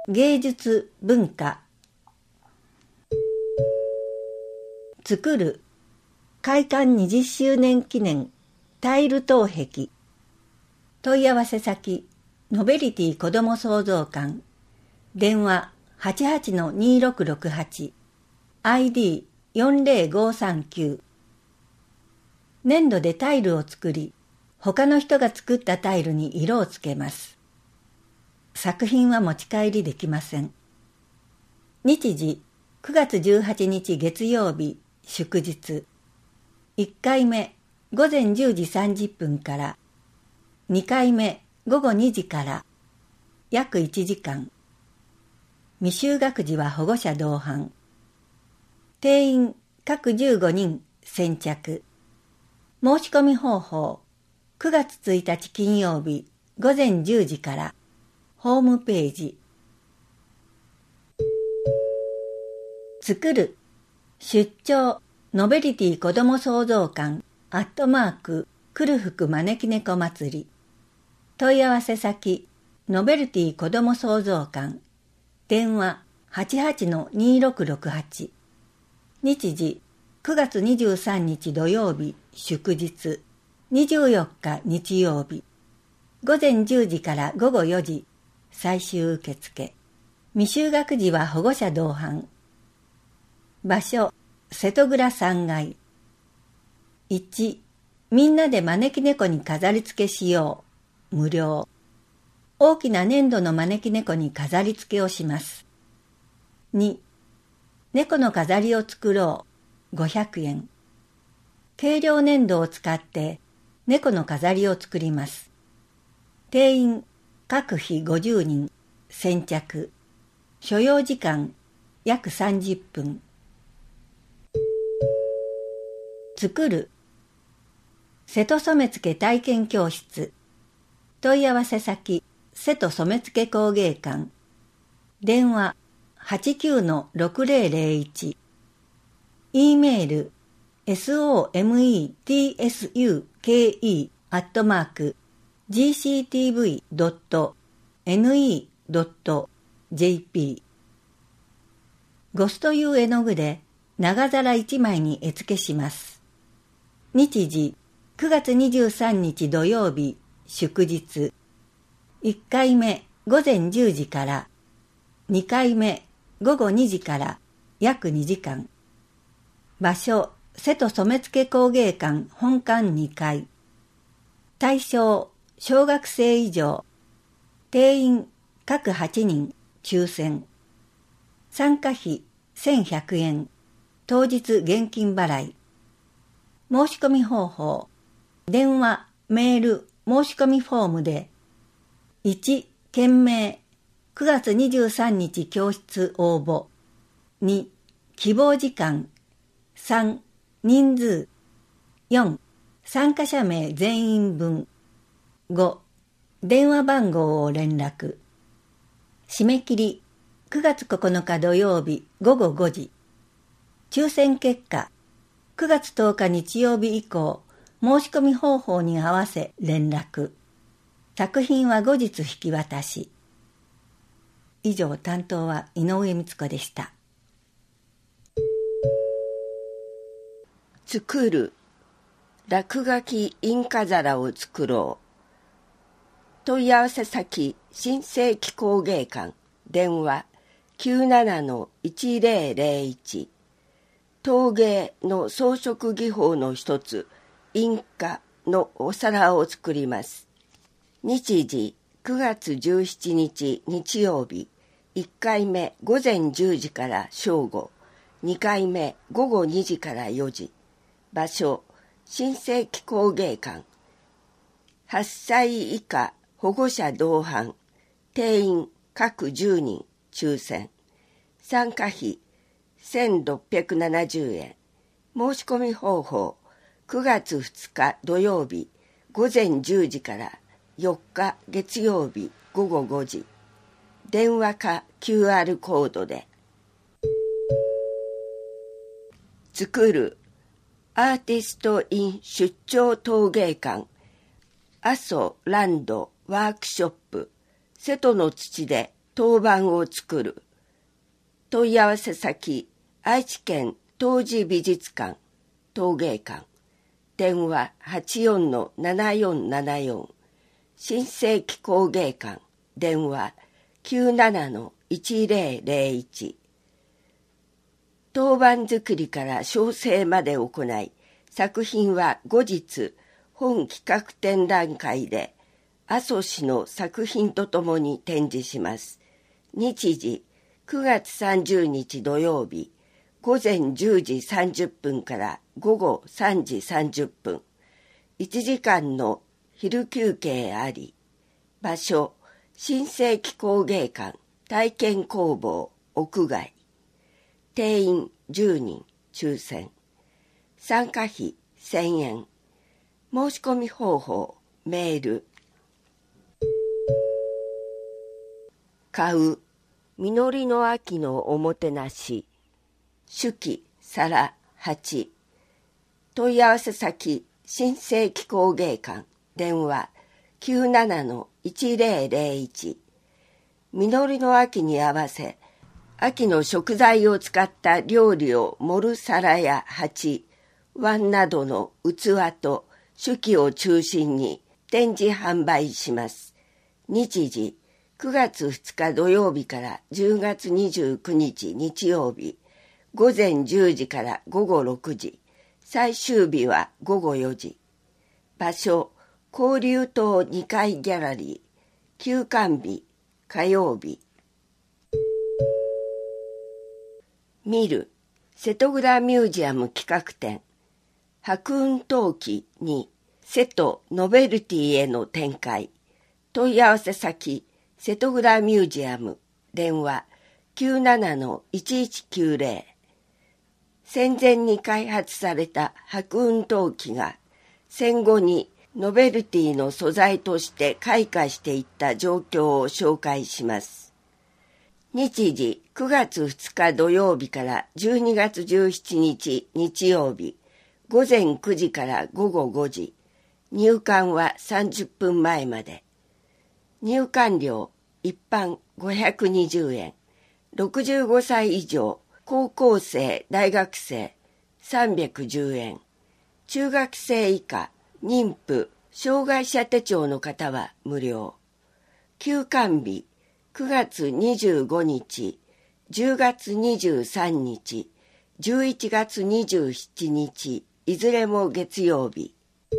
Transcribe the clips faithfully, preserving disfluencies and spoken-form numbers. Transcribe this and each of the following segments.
芸術文化。作る開館にじゅっしゅうねん記念タイル陶壁。問い合わせ先ノベリティ子ども創造館。電話 はちはちのにーろくろくはち アイディーよんぜろごさんきゅう。粘土でタイルを作り、他の人が作ったタイルに色をつけます。作品は持ち帰りできません。日時くがつじゅうはちにち月曜日祝日。いっかいめごぜんじゅうじさんじゅっぷんから、にかいめごごにじから約いちじかん。未就学児は保護者同伴。定員各じゅうごにん先着。申し込み方法くがつついたち金曜日ごぜんじゅうじからホームページ。作る出張ノベリティ子ども創造館アットマークくるふく招き猫祭り。問い合わせ先ノベルティ子ども創造館。電話 はちはちのにーろくろくはち。日時くがつにじゅうさんにち土曜日祝日。にじゅうよっか日曜日。ごぜんじゅうじからごごよじ最終受付。未就学児は保護者同伴。場所瀬戸倉さんがい。いち. みんなで招き猫に飾り付けしよう。無料。大きな粘土の招き猫に飾り付けをします。に. 猫の飾りを作ろう。ごひゃくえん。軽量粘土を使って猫の飾りを作ります。定員各日ごじゅうにん先着。所要時間約さんじゅっぷん。作る瀬戸染付体験教室。問い合わせ先瀬戸染付工芸館。電話 はちきゅうのろくぜろぜろいち。E メール ソメツアットマーク ジーシーティーブイドットエヌイードットジェーピー。ゴスという絵の具で長皿いちまいに絵付けします。日時くがつにじゅうさんにち土曜日祝日。いっかいめごぜんじゅうじから、にかいめごごにじから約にじかん。場所瀬戸染付工芸館本館にかい。対象小学生以上。定員各はちにん抽選。参加費せんひゃくえん。当日現金払い。申し込み方法電話メール申し込みフォームで。いち. 件名くがつにじゅうさんにち教室応募。に. 希望時間。さん. 人数。よん. 参加者名全員分。ご. 電話番号を連絡。締め切りくがつここのか土曜日ごごごじ。抽選結果くがつとおか日曜日以降申し込み方法に合わせ連絡。作品は後日引き渡し。以上、担当は井上光子でした。 作る落書き印花皿を作ろう。問い合わせ先新世紀工芸館。電話 きゅうななのいちぜろぜろいち。陶芸の装飾技法の一つ印花のお皿を作ります。日時くがつじゅうしちにち日曜日。いっかいめごぜんじゅうじから正午。にかいめごごにじからよじ。場所新世紀工芸館。はっさい以下保護者同伴。定員各じゅうにん抽選。参加費せんろっぴゃくななじゅうえん。申し込み方法くがつふつか土曜日ごぜんじゅうじからよっか月曜日ごごごじ。電話か キューアール コードで。作るアーティスト in 出張陶芸館。阿蘇ランドワークショップ。瀬戸の土で当番を作る。問い合わせ先、愛知県陶磁美術館、陶芸館。電話 はちよんのななよんななよん。新世紀工芸館。電話 きゅうななのいちぜろぜろいち。当番作りから焼成まで行い、作品は後日本企画展覧会で阿蘇市の作品とともに展示します。日時くがつさんじゅうにち土曜日、午前じゅうじさんじゅっぷんから午後さんじさんじゅっぷん。いちじかんの昼休憩あり。場所、新世紀工芸館体験工房屋外。定員じゅうにん抽選。参加費せんえん。申し込み方法、メール。買う、実りの秋のおもてなし。手記、皿、鉢。問い合わせ先、新世紀工芸館。電話きゅうななのいちぜろぜろいち。実りの秋に合わせ、秋の食材を使った料理を盛る皿や鉢、碗などの器と手記を中心に展示販売します。日時、くがつふつか土曜日からじゅうがつにじゅうくにち日曜日、午前じゅうじから午後ろくじ、最終日は午後よじ。場所、交流棟にかいギャラリー、休館日、火曜日。見る、瀬戸倉ミュージアム企画展、白雲陶器に瀬戸ノベルティへの展開。問い合わせ先、瀬戸倉ミュージアム、電話きゅうななのいちいちきゅうぜろ。戦前に開発された白雲陶器が戦後にノベルティの素材として開花していった状況を紹介します。日時くがつふつか土曜日からじゅうにがつじゅうしちにち日曜日、午前くじから午後ごじ。入館はさんじゅっぷんまえまで。入館料一般ごひゃくにじゅうえん。ろくじゅうごさい以上、高校生、大学生さんびゃくじゅうえん。中学生以下、妊婦、障害者手帳の方は無料。休館日くがつにじゅうごにち、じゅうがつにじゅうさんにち、じゅういちがつにじゅうしちにち、いずれも月曜日。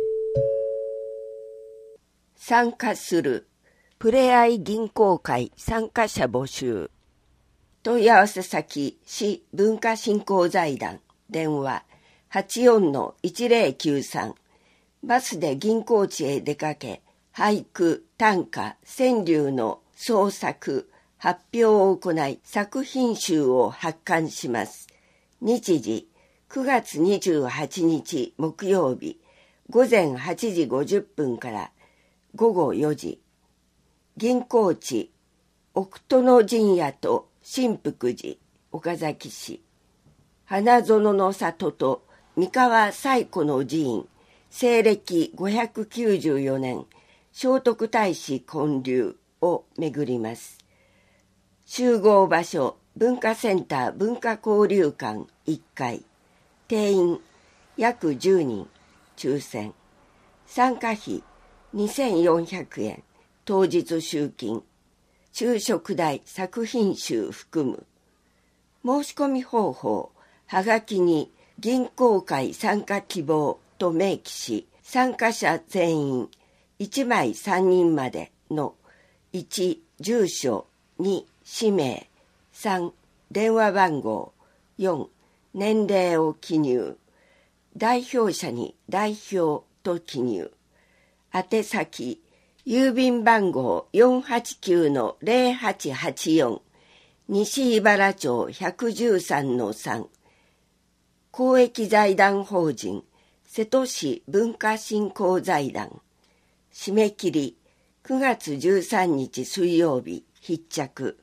参加する、プレアイ銀行会参加者募集。問い合わせ先、市文化振興財団、電話はちよんのいちぜろきゅうさん。バスで銀行地へ出かけ、俳句、短歌、川柳の創作、発表を行い、作品集を発刊します。日時、くがつにじゅうはちにち木曜日、午前はちじごじゅっぷんから午後よじ。銀行地、奥殿陣屋と新福寺、岡崎市。花園の里と三河最古の寺院、西暦ごひゃくきゅうじゅうよねん、聖徳太子建立を巡ります。集合場所、文化センター文化交流館いっかい。定員約じゅうにん、抽選。参加費にせんよんひゃくえん、当日集金。昼食代、作品集含む。申し込み方法、はがきに銀行会参加希望と明記し、参加者全員いちまいさんにんまでのいち、住所、に、氏名、さん、電話番号、よん、年齢を記入。代表者に代表と記入。宛先、郵便番号 よんはちきゅうのぜろはちはちよん、西茨町ひゃくじゅうさんのさん、公益財団法人瀬戸市文化振興財団。締め切りくがつじゅうさんにち水曜日必着。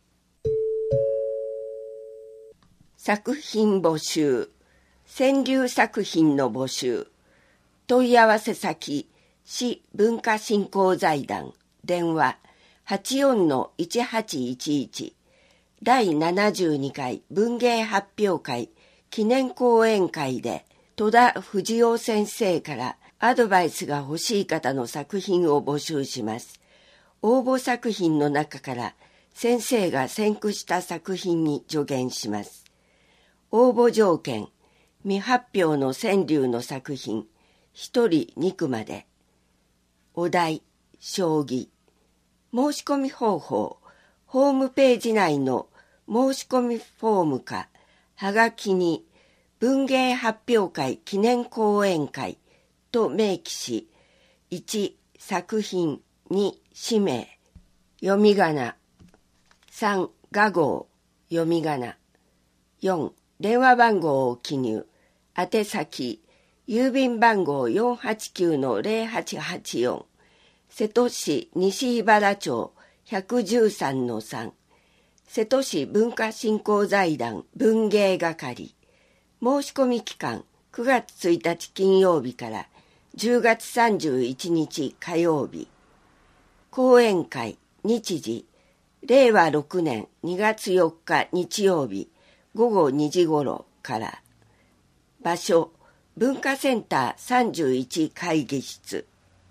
作品募集、川柳作品の募集。問い合わせ先、市文化振興財団、電話はちよんのいちはちいちいちだいななじゅうにかい文芸発表会記念講演会で戸田藤夫先生からアドバイスが欲しい方の作品を募集します。応募作品の中から先生が選句した作品に助言します。応募条件、未発表の川柳の作品、一人二句まで。お題、将棋。申し込み方法、ホームページ内の申し込みフォームか、はがきに文芸発表会記念講演会と明記し、いち作品、に氏名、読み仮名、さん画号、読み仮名、よん電話番号を記入、宛先、郵便番号 よんはちきゅうのゼロはちはちよん、瀬戸市西茨町ひゃくじゅうさんのさん、瀬戸市文化振興財団文芸係。申し込み期間くがつついたち金曜日からじゅうがつさんじゅういちにち火曜日。講演会日時れいわろくねんにがつよっか日曜日ごごにじ頃から。場所文化センターさんじゅういち会議室。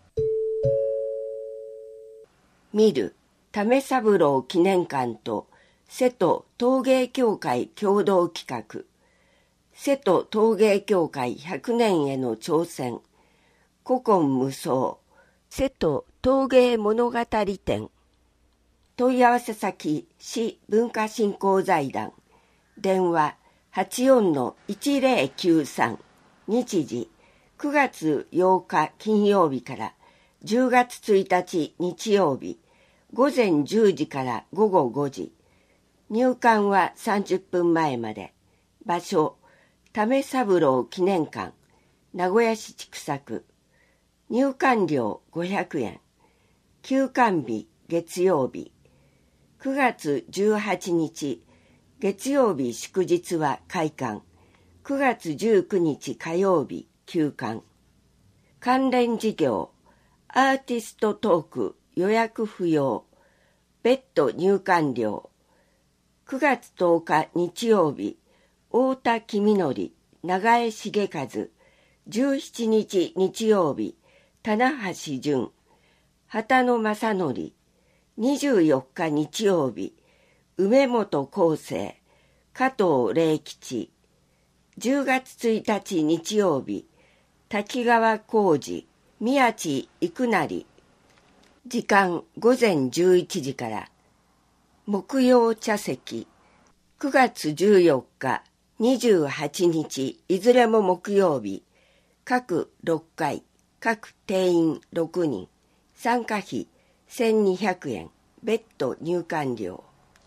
見る為三郎記念館と瀬戸陶芸協会共同企画。瀬戸陶芸協会ひゃくねんへの挑戦。古今無双。瀬戸陶芸物語展。問い合わせ先、市文化振興財団。電話はちよんのいちゼロきゅうさん。日時くがつようか金曜日からじゅうがつついたち日曜日。ごぜんじゅうじからごごごじ。入館はさんじゅっぷんまえまで。場所為三郎記念館、名古屋市千種区。入館料ごひゃくえん。休館日月曜日。くがつじゅうはちにち月曜日祝日は開館。くがつじゅうくにち火曜日休館。関連事業アーティストトーク予約不要。別途入館料。くがつとおか日曜日太田公則、長江茂和。じゅうしちにち日曜日棚橋淳、畑野正則。にじゅうよっか日曜日梅本康生、加藤礼吉。じゅうがつついたち日曜日滝川浩二、宮地育成。時間ごぜんじゅういちじから。木曜茶席くがつじゅうよっかにじゅうはちにちいずれも木曜日。各ろっかい、各定員ろくにん。参加費せんにひゃくえん。別途入館料。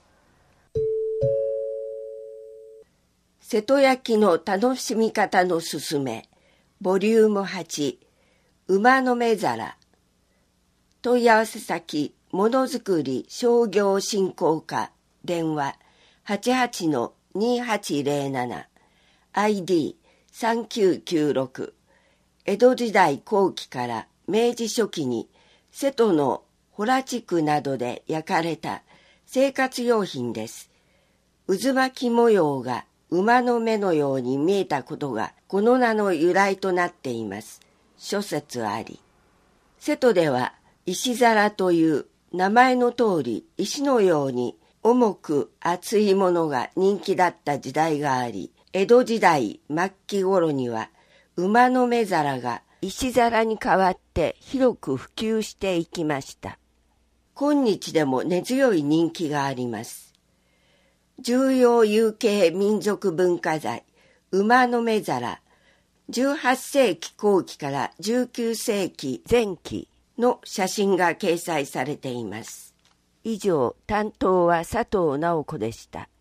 瀬戸焼の楽しみ方のすすめボリュームはち馬の目皿。問い合わせ先ものづくり商業振興課。電話はちはちのにはちゼロなな アイディーさんきゅうきゅうろく。江戸時代後期から明治初期に瀬戸の洞地区などで焼かれた生活用品です。渦巻き模様が馬の目のように見えたことがこの名の由来となっています。諸説あり。瀬戸では石皿という名前の通り石のように重く厚いものが人気だった時代があり、江戸時代末期頃には馬の目皿が石皿に代わって広く普及していきました。今日でも根強い人気があります。重要有形民族文化財馬の目皿、じゅうはっせいき後期からじゅうきゅうせいき前期の写真が掲載されています。以上、担当は佐藤直子でした。